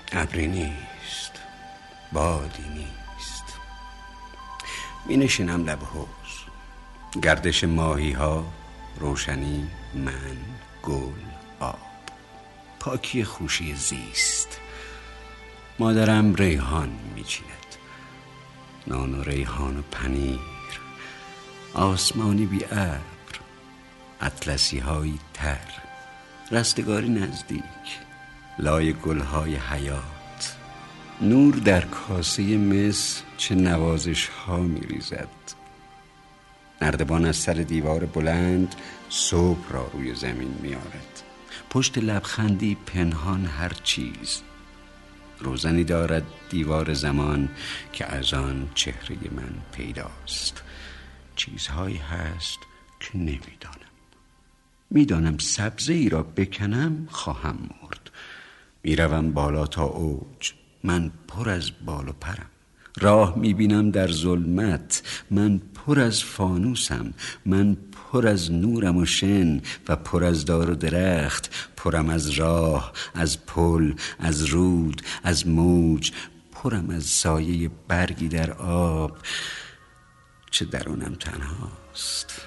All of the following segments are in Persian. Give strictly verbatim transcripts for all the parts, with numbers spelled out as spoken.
ابری نیست، بادی نیست. می نشینم لب حوض، گردش ماهی ها، روشنی، من، گل، آب، پاکی خوشی زیست. مادرم ریحان می چیند، نان و ریحان و پنیر، آسمانی بی ابر، اطلسی هایی تر، رستگاری نزدیک، لای گلهای حیات. نور در کاسه مس چه نوازش ها می ریزد. نردبان از سر دیوار بلند صبح را روی زمین می آرد. پشت لبخندی پنهان هر چیز. روزنی دارد دیوار زمان که از آن چهره من پیداست. چیزهایی هست که نمیدانم. میدانم سبزه ای را بکنم خواهم مرد. میروم بالا تا اوج، من پر از بال و پرم. راه میبینم در ظلمت، من پر از فانوسم. من پر از نورم و شن و پر از دار و درخت. پرم از راه، از پل، از رود، از موج. پرم از سایه برگی در آب. چه درونم تنهاست.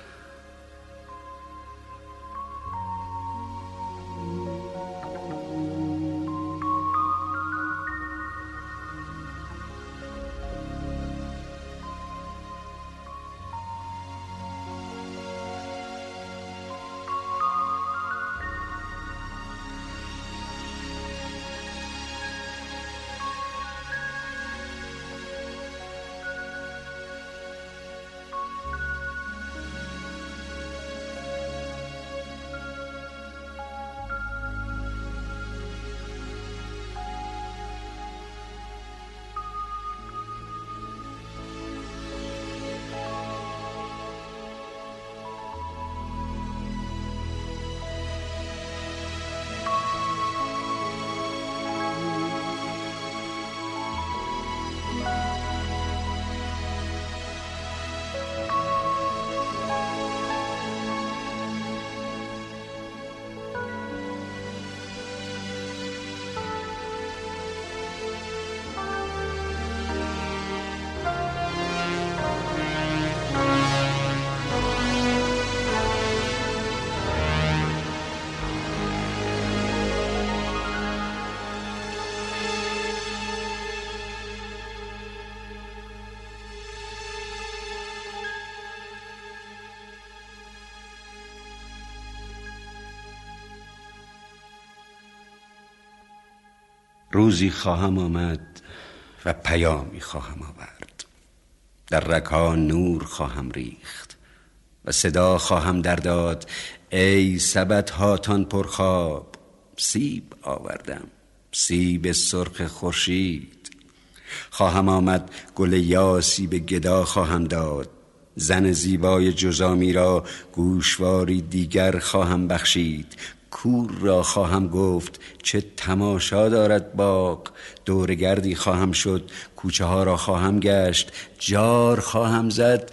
روزی خواهم آمد و پیامی خواهم آورد. در رگ‌ها نور خواهم ریخت و صدا خواهم در داد: ای سبد هاتان پرخواب، سیب آوردم، سیب سرخ خورشید. خواهم آمد گل یاسی به گدا خواهم داد. زن زیبای جزامی را گوشواری دیگر خواهم بخشید. کور را خواهم گفت چه تماشا دارد باغ. دورگردی خواهم شد، کوچه ها را خواهم گشت، جار خواهم زد: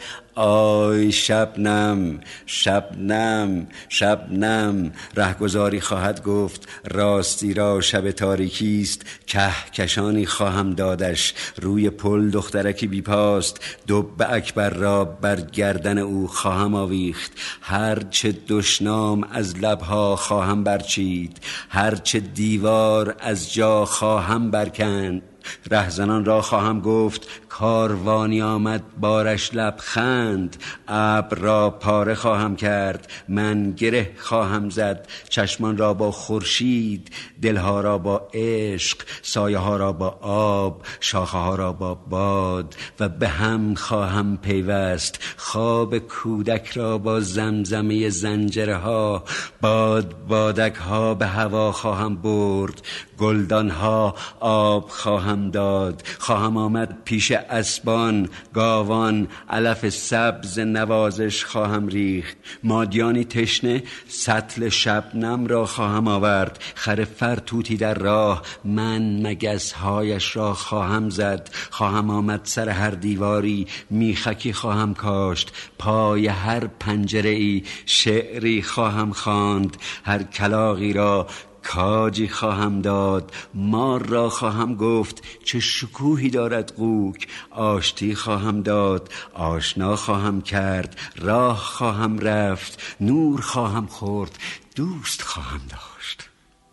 آی شبنم، شبنم، شبنم. رهگذاری خواهد گفت راستی را شب تاریکی است. کهکشانی خواهم دادش. روی پل دخترکی بی پاست، دب اکبر را بر گردن او خواهم آویخت. هر چه دشنام از لبها خواهم برچید، هر چه دیوار از جا خواهم برکند. رهزنان را خواهم گفت کاروانی آمد بارش لبخند. ابر را پاره خواهم کرد، من گره خواهم زد. چشمان را با خورشید، دلها را با عشق، سایه ها را با آب، شاخه ها را با باد و به هم خواهم پیوست. خواب کودک را با زمزمه زنجره ها، باد بادک ها به هوا خواهم برد. گلدان ها آب خواهم داد. خواهم آمد پیش اسبان، گاوان، علف سبز نوازش خواهم ریخت. مادیانی تشنه سطل شبنم را خواهم آورد. خر فرتوتی در راه، من مگس هایش را خواهم زد. خواهم آمد سر هر دیواری، میخکی خواهم کاشت. پای هر پنجره ای شعری خواهم خواند. هر کلاغی را کاجی خواهم داد، مار را خواهم گفت چه شکوهی دارد قوک. آشتی خواهم داد، آشنا خواهم کرد، راه خواهم رفت، نور خواهم خورد، دوست خواهم داشت.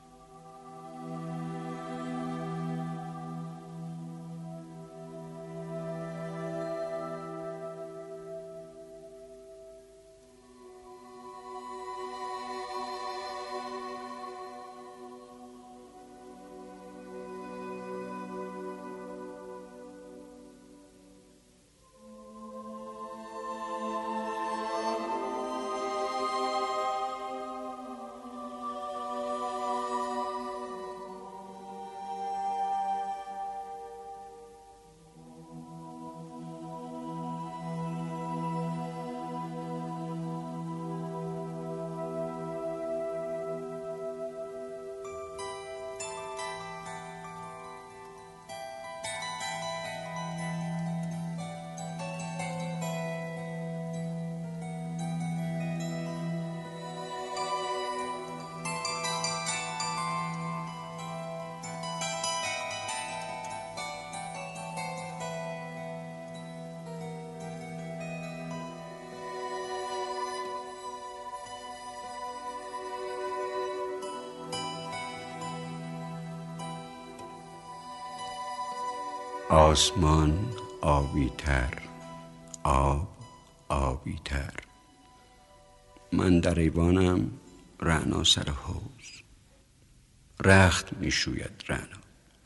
آسمان آبی تر، آب آبی تر، من در ایوانم، رعنا سر حوض. رخت می شوید رعنا،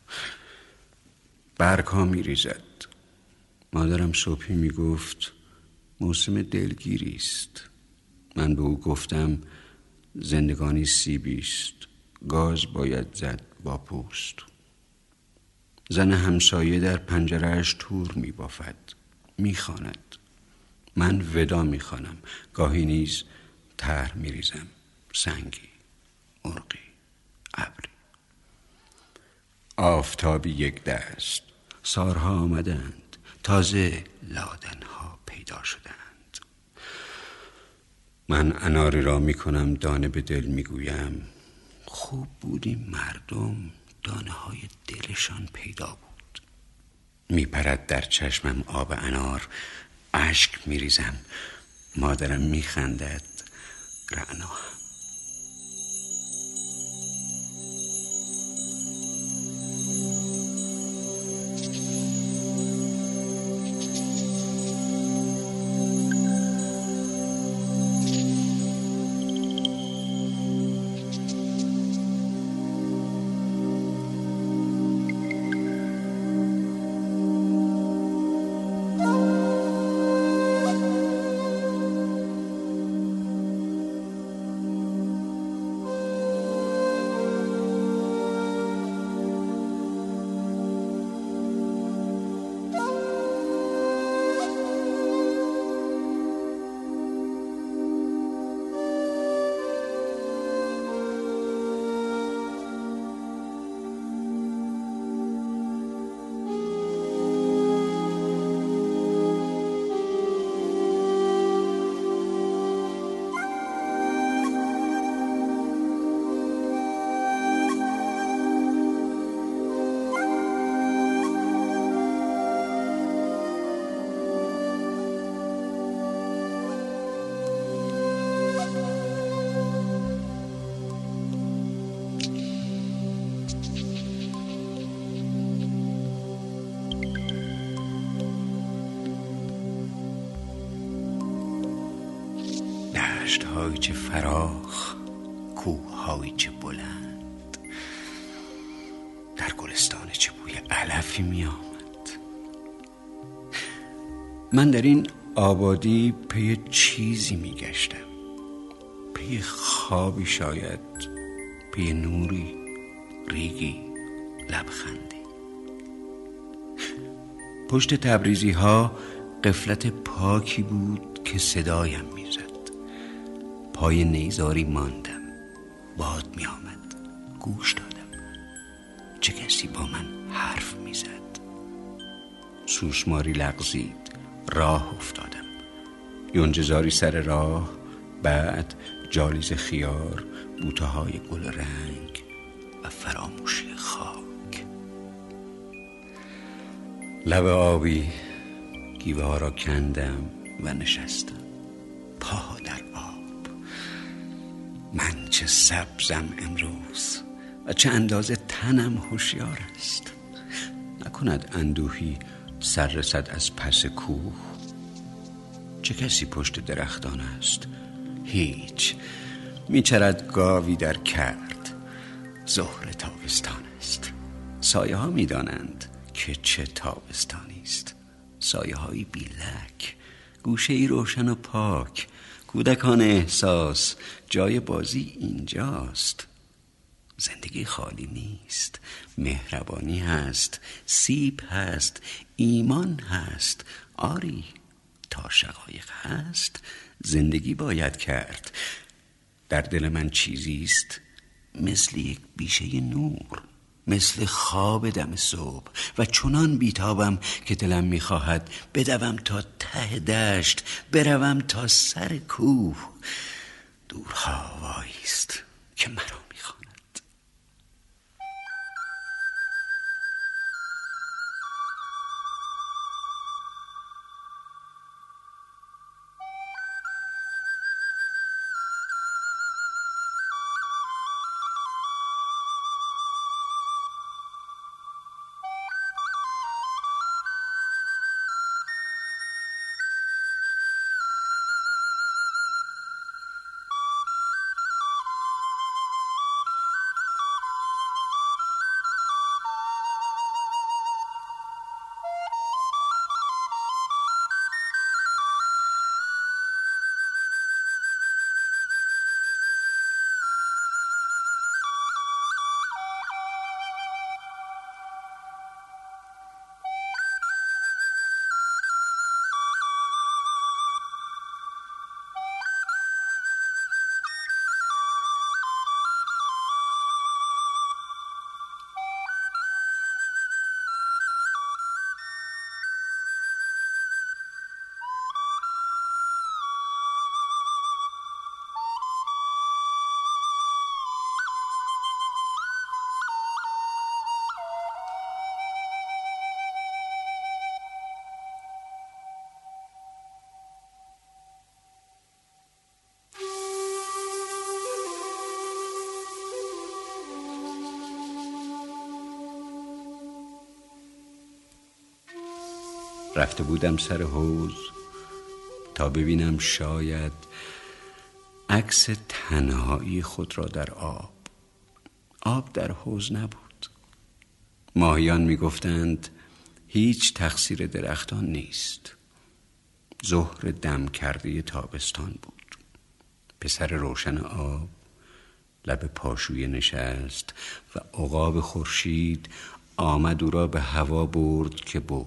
برگ ها می ریزد. مادرم صبحی می گفت موسم دلگیری است. من به او گفتم زندگانی سیبی است، گاز باید زد با پوست. زن همسایه در پنجره‌اش تور می بافد، می خواند. من ودا می خوانم، گاهی نیز طرح می ریزم، سنگی، مرغی، ابری. آفتابی یک دست، سارها آمدند، تازه لادنها پیدا شدند. من اناری را می کنم، دانه به دل می گویم خوب بودیم مردم، دانه های دلشان پیدا بود. می پرد در چشمم آب انار، اشک می ریزم. مادرم می خندد، رعنا هم. دشت های چه فراخ، کوه های چه بلند، در گلستان چه بوی علفی می آمد. من در این آبادی پی چیزی می گشتم، پی خوابی شاید، پی نوری، ریگی، لبخندی. پشت تبریزی ها غفلت پاکی بود که صدایم می زد. پای نیزاری ماندم، باد می آمد، گوش دادم. چه کسی با من حرف می زد. سوسماری لغزید، راه افتادم. یونجه‌زاری سر راه، بعد جالیز خیار، بوته های گل رنگ، و فراموشی خاک. لب آبی گیوه ها را کندم و نشستم، پاها در آب. من چه سبزم امروز و چه اندازه تنم هوشیار است. نکند اندوهی سر رسد از پس کوه. چه کسی پشت درختان است؟ هیچ. میچرد گاوی در کرد. ظهر تابستان است. سایه ها میدانند که چه تابستانی است. سایه های بیلک، گوشه ای روشن و پاک. کودکان احساس، جای بازی اینجاست. زندگی خالی نیست. مهربانی هست، سیب هست، ایمان هست. آری، تا شقایق هست زندگی باید کرد. در دل من چیزی است مثل یک بیشه نور، مثل خواب دم صبح، و چنان بیتابم که دلم میخواهد بدوم تا ته دشت، بروم تا سر کوه. دورها وایی است که مرا میخواند. رفته بودم سر حوض تا ببینم شاید عکس تنهایی خود را در آب. آب در حوض نبود. ماهیان میگفتند هیچ تقصیر درختان نیست. ظهر دم کرده تابستان بود. پسر روشن آب لب پاشویه نشست و عقاب خورشید آمد او را به هوا برد که برد.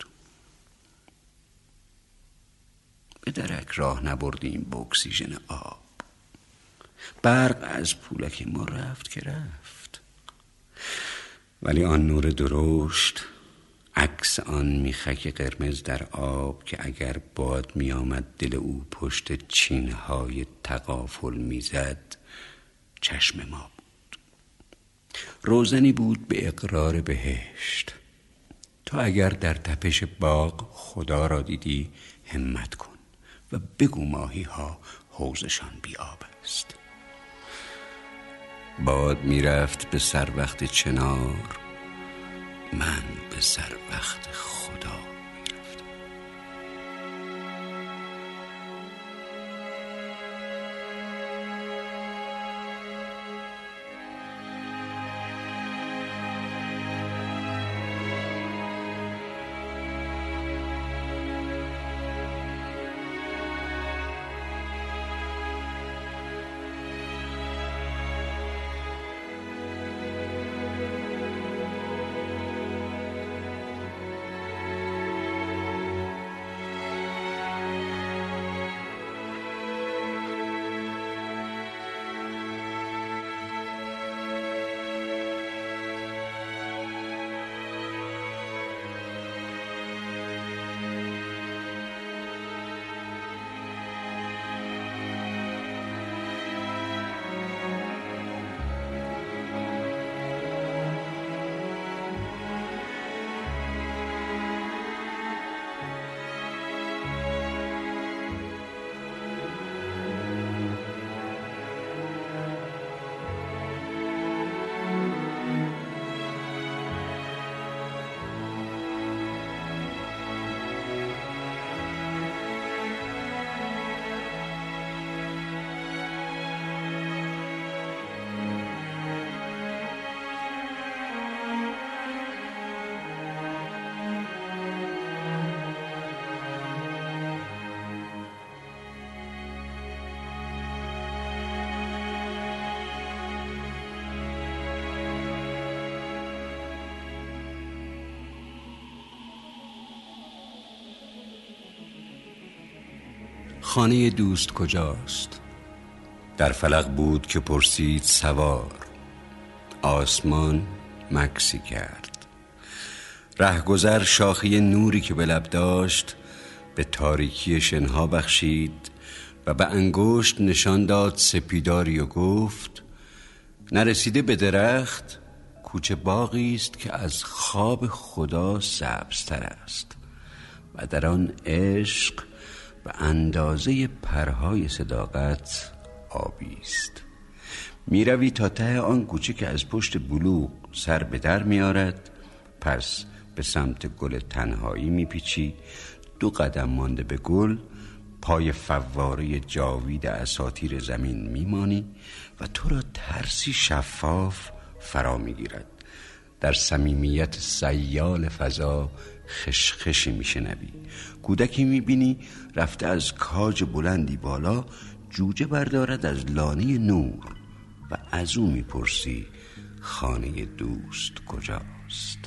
به درک راه نبردیم به اکسیژن آب. برق از پولک ما رفت که رفت. ولی آن نور درشت، عکس آن میخک قرمز در آب که اگر باد میآمد دل او پشت چینهای تغافل میزد، چشم ما بود. روزنی بود به اقرار بهشت. تو اگر در تپش باغ خدا را دیدی همت کن و بگو ماهی ها حوضشان بی آب است. باد میرفت به سر وقت چنار، من به سر وقت خدا میرفتم. خانه دوست کجاست؟ در فلک بود که پرسید سوار. آسمان مکسی کرد. رهگذر شاخه نوری که به لب داشت به تاریکی شنها بخشید و به انگشت نشان داد سپیداری و گفت: نرسیده به درخت کوچه باغی است که از خواب خدا سبزتر است و در آن عشق به اندازه پرهای صداقت آبی است. می روی تا ته آن کوچه که از پشت بلوغ سر به در می آرد، پس به سمت گل تنهایی می پیچی، دو قدم مانده به گل پای فواره جاوید اساطیر زمین می مانی و تو را ترسی شفاف فرا می گیرد. در صمیمیت سیال فضا خشخشی می شنوی. کودکی می بینی رفته از کاج بلندی بالا جوجه بردارد از لانه نور و از او می پرسی خانه دوست کجاست؟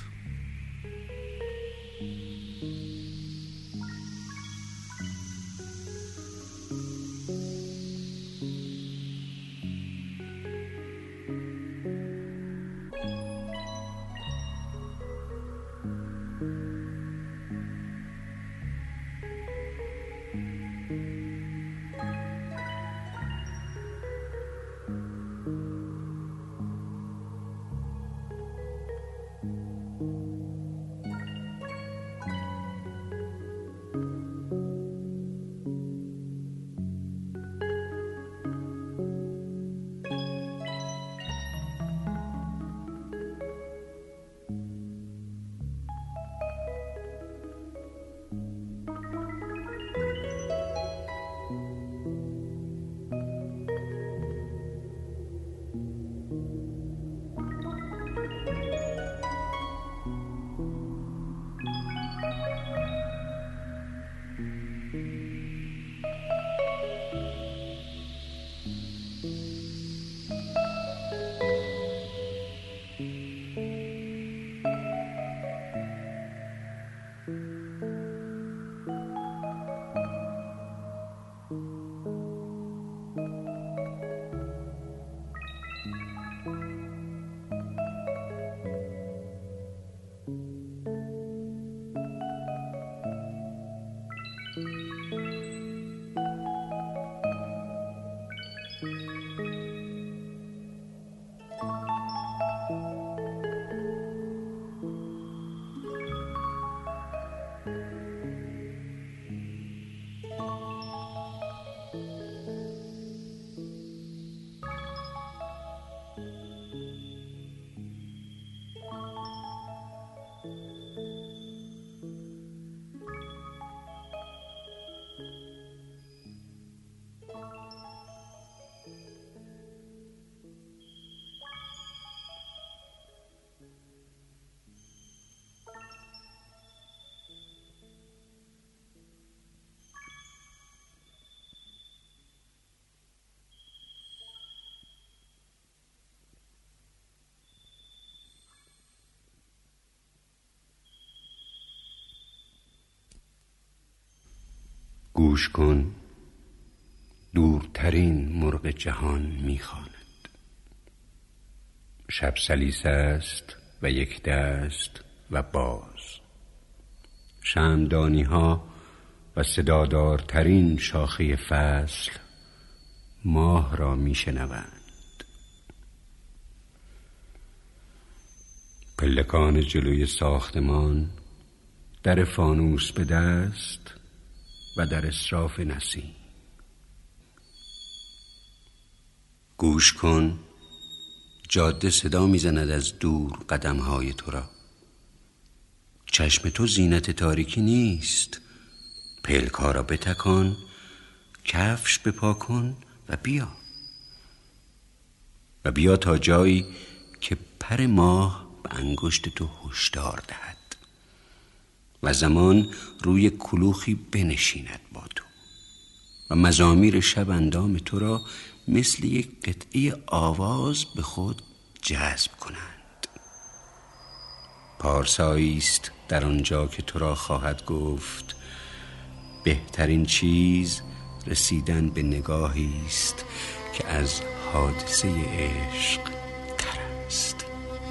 گوش کن، دورترین مرغ جهان میخواند. شب سلیس است و یک دست و باز. شمعدانی ها و صدادارترین شاخه فصل ماه را میشنوند. پلکان جلوی ساختمان، در فانوس به دست و در اصراف نسیم. گوش کن، جاده صدا میزند از دور قدمهای تو را. چشم تو زینت تاریکی نیست. پلک‌ها را بتکان، کفش بپا کن و بیا و بیا تا جایی که پر ماه به انگشت تو هشدار دهد و زمان روی کلوخی بنشیند با تو و مزامیر شب اندام تو را مثل یک قطعه آواز به خود جذب کنند. پارسایی است در آنجا که تو را خواهد گفت بهترین چیز رسیدن به نگاهی است که از حادثه عشق تر است.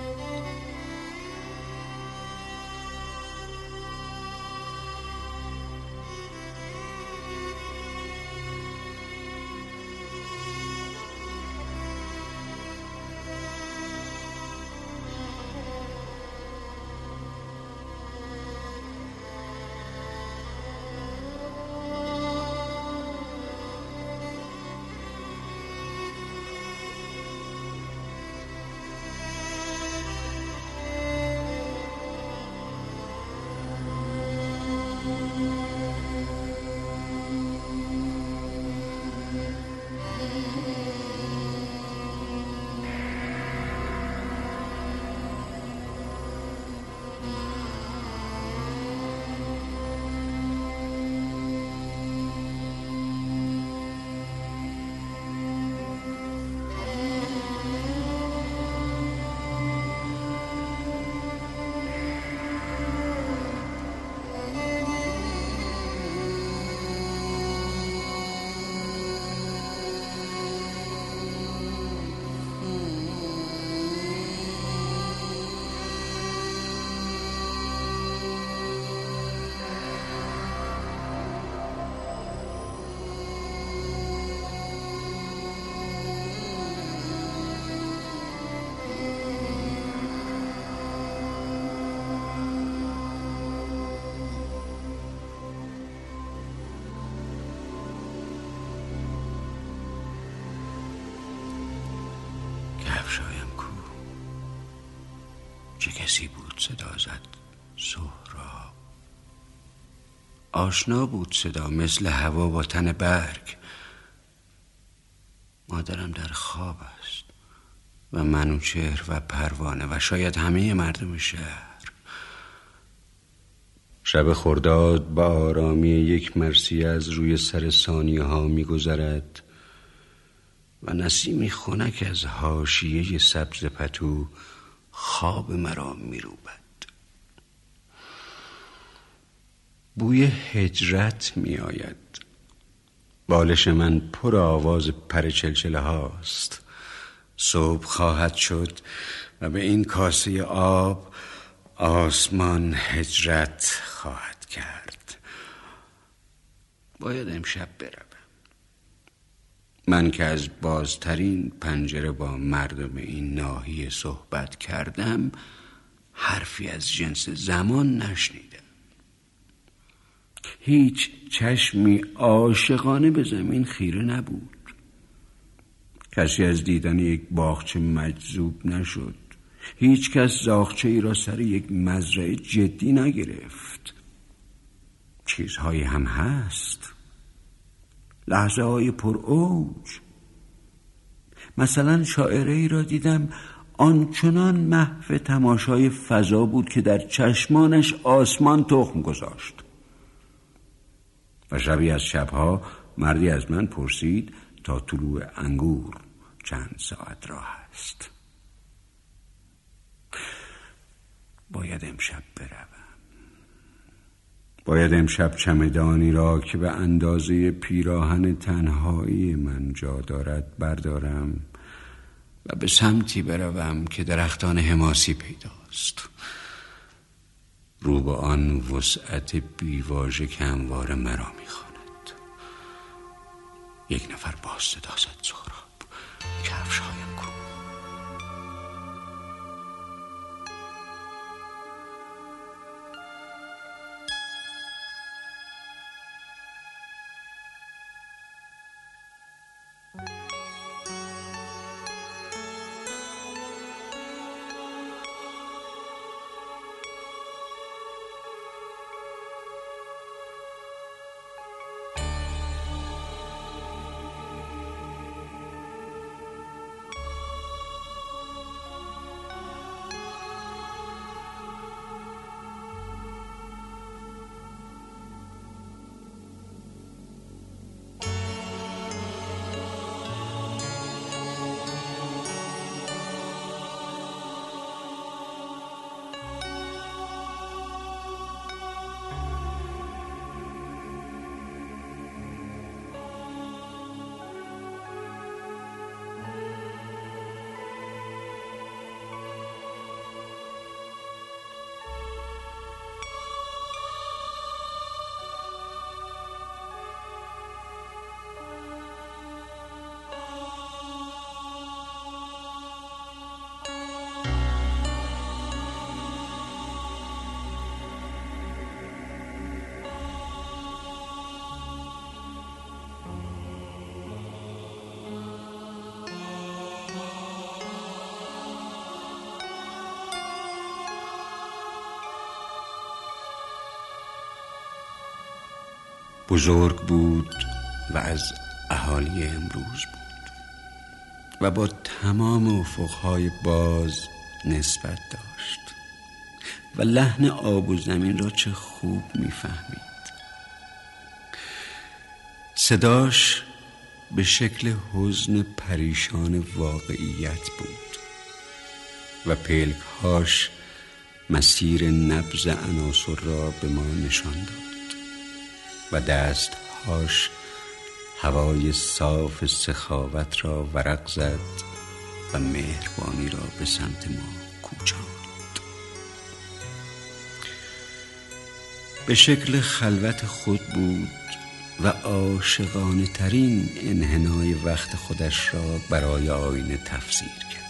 کفشایم کو؟ چه کسی بود صدا زد؟ سهراب. آشنا بود صدا، مثل هوا با تن برگ. مادرم در خواب است و منوچهر و پروانه و شاید همه مردم شهر. شب خرداد با آرامی یک مرثیه از روی سر ثانیه ها می گذرد و نسیمی خنک از حاشیه سبز پتو خواب مرا می روبد. بوی هجرت می آید. بالش من پر آواز پر چلچله هاست. صبح خواهد شد و به این کاسه آب آسمان هجرت خواهد کرد. باید امشب بروم. من که از بازترین پنجره با مردم این ناحیه صحبت کردم، حرفی از جنس زمان نشنیدم. هیچ چشمی عاشقانه به زمین خیره نبود. کسی از دیدن یک باغچه مجذوب نشد. هیچ کس زاغچه ای را سر یک مزرعه جدی نگرفت. چیزهایی هم هست، لحظه های پر اوج. مثلا شاعره ای را دیدم آنچنان محو تماشای فضا بود که در چشمانش آسمان تخم گذاشت. و شبی از شبها مردی از من پرسید تا طلوع انگور چند ساعت راه است. باید امشب بروم. باید امشب چمدانی را که به اندازه پیراهن تنهایی من جا دارد بردارم و به سمتی بروم که درختان حماسی پیداست. رو به آن وسعت بیواژه که همواره مرا میخواند. یک نفر باز صدا زد: سهراب، کفشهایم کو؟ بزرگ بود و از اهالی امروز بود و با تمام افقهای باز نسبت داشت و لحن آب و زمین را چه خوب میفهمید. صداش به شکل حزن پریشان واقعیت بود و پلکهاش مسیر نبض عناصر را به ما نشان داد و دستهاش هوای صاف سخاوت را ورق زد و مهربانی را به سمت ما کوچاند. به شکل خلوت خود بود و عاشقانه ترین انحنای وقت خودش را برای آینه تفسیر کرد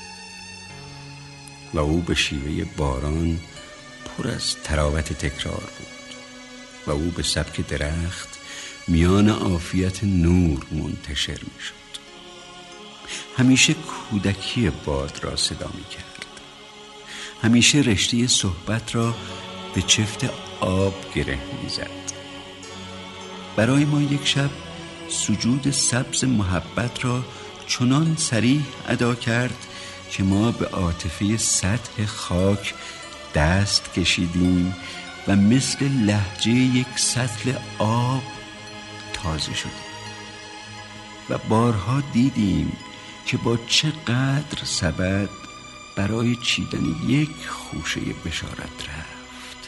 و او به شیوه باران پر از تراوت تکرار بود و او به سبک درخت میان عافیت نور منتشر می شد. همیشه کودکی باد را صدا می کرد. همیشه رشته صحبت را به چفت آب گره می زد. برای ما یک شب سجود سبز محبت را چنان صریح ادا کرد که ما به عاطفه سطح خاک دست کشیدیم و مثل لهجه یک سطل آب تازه شدیم و بارها دیدیم که با چقدر سبد برای چیدن یک خوشه بشارت رفت،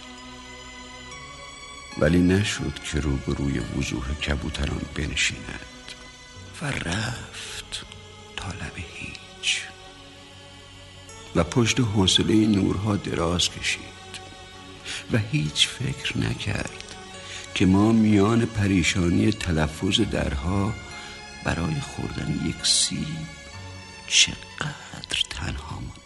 ولی نشد که روبروی وضوح کبوتران بنشیند و رفت تا لب هیچ و پشت حوصله نورها دراز کشید و هیچ فکر نکرد که ما میان پریشانی تلفظ درها برای خوردن یک سیب چقدر تنها ماندیم.